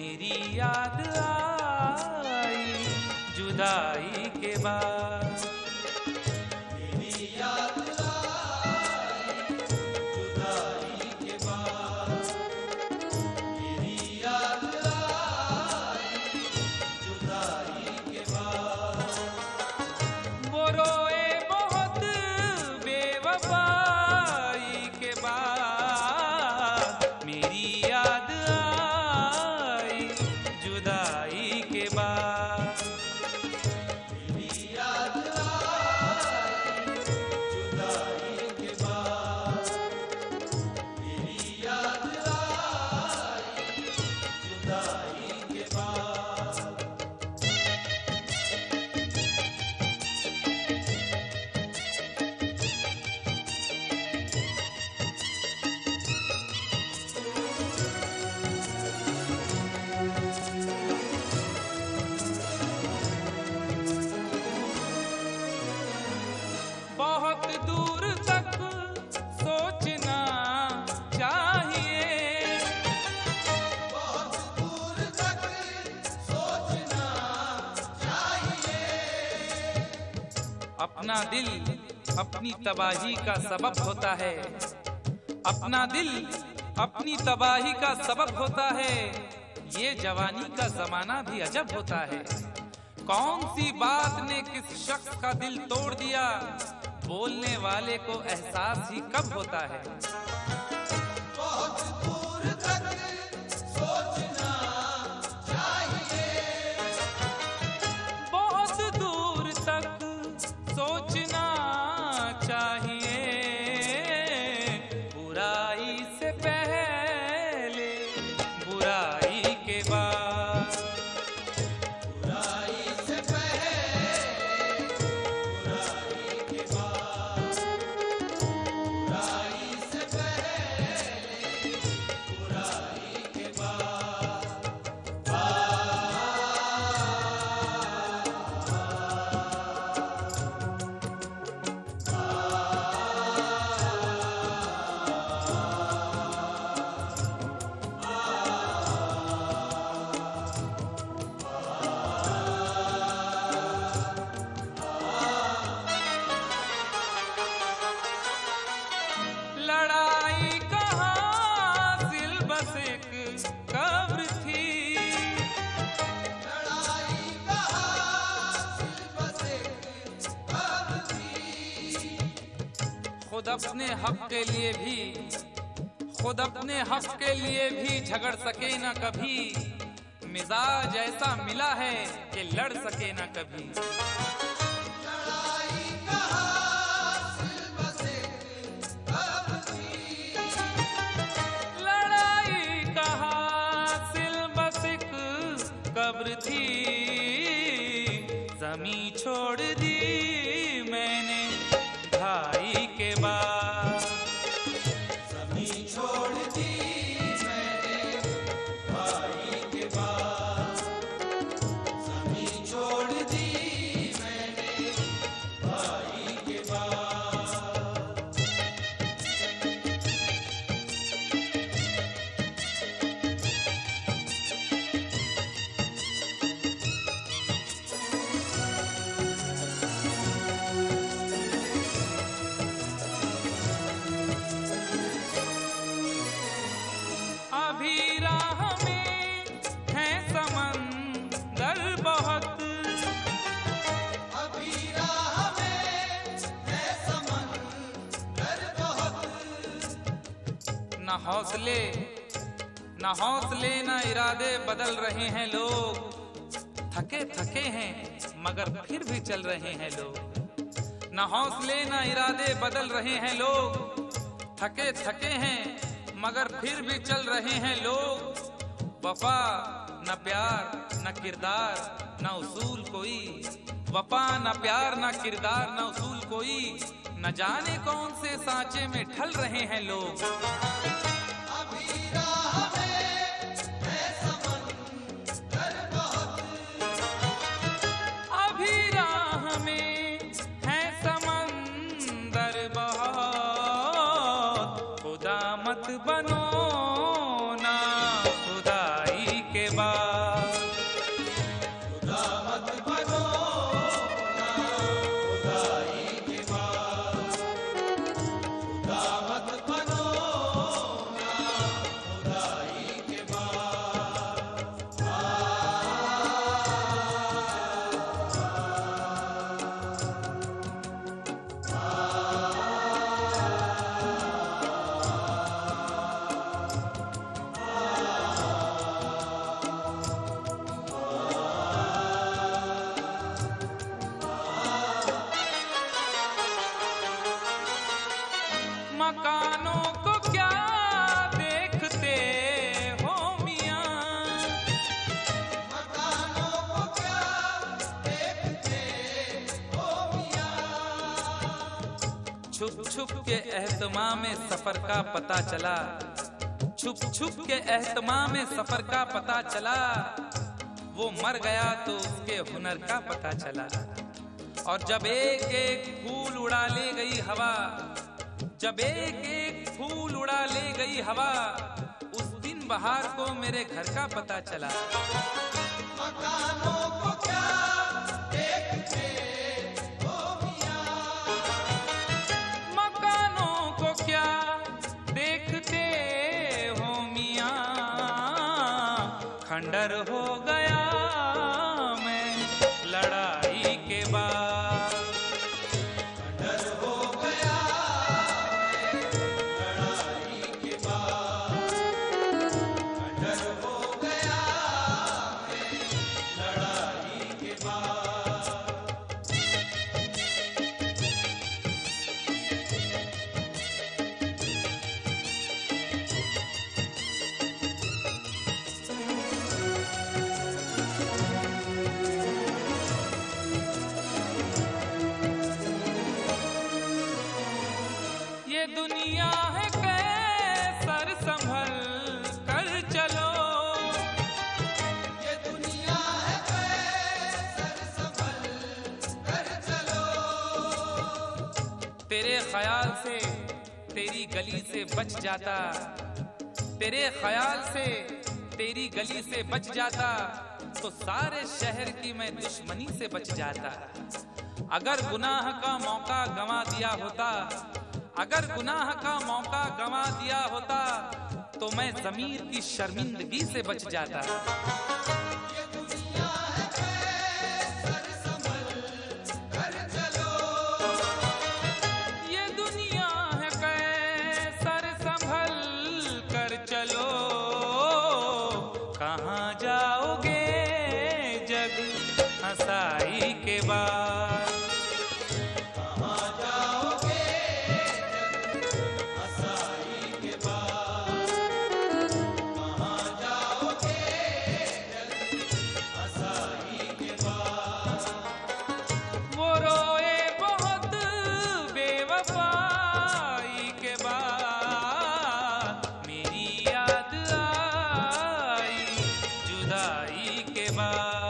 मेरी याद आई जुदाई के बाद। मेरी याद आई जुदाई के बाद। मेरी याद आई जुदाई के बाद। वो रोए बहुत बेवफाई के बाद। मेरी याद आई जुदाई के बाद। मेरी याद आई जुदाई के बाद। मेरी याद आई जुदाई के बाद। बहुत दूर तक सोचना चाहिए। बहुत दूर तक सोचना चाहिए। अपना दिल अपनी तबाही का सबब होता है। अपना दिल अपनी तबाही का सबब होता है। ये जवानी का जमाना भी अजब होता है। कौन सी बात ने किस शख्स का दिल तोड़ दिया, बोलने वाले को एहसास ही कब होता है। बहुत दूर तक सोचना चाहिए। बहुत दूर तक सोचना चाहिए। बुराई से पहले बुराई के बाद। बुराई से पहले बुराई के बाद। बुराई से पहले बुराई के बाद। लड़ाई का हासिल बस एक कब्र थी। लड़ाई का हासिल बस एक कब्र थी। खुद अपने हक के लिए भी खुद अपने हक के लिए भी झगड़ सके ना कभी। मिजाज ऐसा मिला है कि लड़ सके ना कभी। लड़ाई का हासिल बस एक कब्र थी। लड़ाई का हासिल बस एक कब्र थी। जमी छोड़ दी मैंने ढाई के बाद। ज़मीं छोड़ दी मैंने भाई के बाद। ज़मीं छोड़ दी मैंने भाई के बाद। अभी राह में है समंदर बहुत। अभी राह में है समंदर बहुत। न हौसले न इरादे बदल रहे हैं लोग। थके थके हैं मगर फिर भी चल रहे हैं लोग। न हौसले न इरादे बदल रहे हैं लोग। थके थके हैं मगर फिर भी चल रहे हैं लोग। वफा न प्यार न किरदार न उसूल कोई। वफा न प्यार न किरदार न उसूल कोई। न जाने कौन से सांचे में ढल रहे हैं लोग। अभी राह में है समंदर बहुत। अभी राह में है समंदर बहुत। खुदा मत बनो ना खुदाई के बाद। छुप छुप के एहतमाम में सफर का पता चला, छुप छुप के एहतमाम में सफर का पता चला। वो मर गया तो उसके हुनर का पता चला। और जब एक एक फूल उड़ा ले गई हवा, जब एक एक फूल उड़ा ले गई हवा, उस दिन बहार को मेरे घर का पता चला। मकानों को क्या देखते हो मियां, मकानों को क्या देखते हो मियां, खंडर हो गया मैं लड़ाई के बाद, खंडर हो गया मैं लड़ाई के बाद, खंडर हो गया मैं लड़ाई के बाद। ये दुनिया है कैसर संभल कर चलो, ये दुनिया है कैसर संभल कर चलो, तेरे ख्याल से तेरी गली से बच जाता, तेरे ख्याल से तेरी गली से बच जाता, तो सारे शहर की मैं दुश्मनी से बच जाता। अगर गुनाह का मौका गंवा दिया होता, अगर गुनाह का मौका गंवा दिया होता, तो मैं ज़मीर की शर्मिंदगी से बच जाता। ये दुनिया है कैसर संभल कर चलो, ये दुनिया है कैसर संभल कर चलो, कहाँ जाओगे जग हंसाई के बाद, कहाँ जाओगे जग हंसाई के बाद, कहाँ जाओगे जग हंसाई के बाद। वो रोए बहुत बेवफाई के बाद, मेरी याद आई जुदाई के बाद।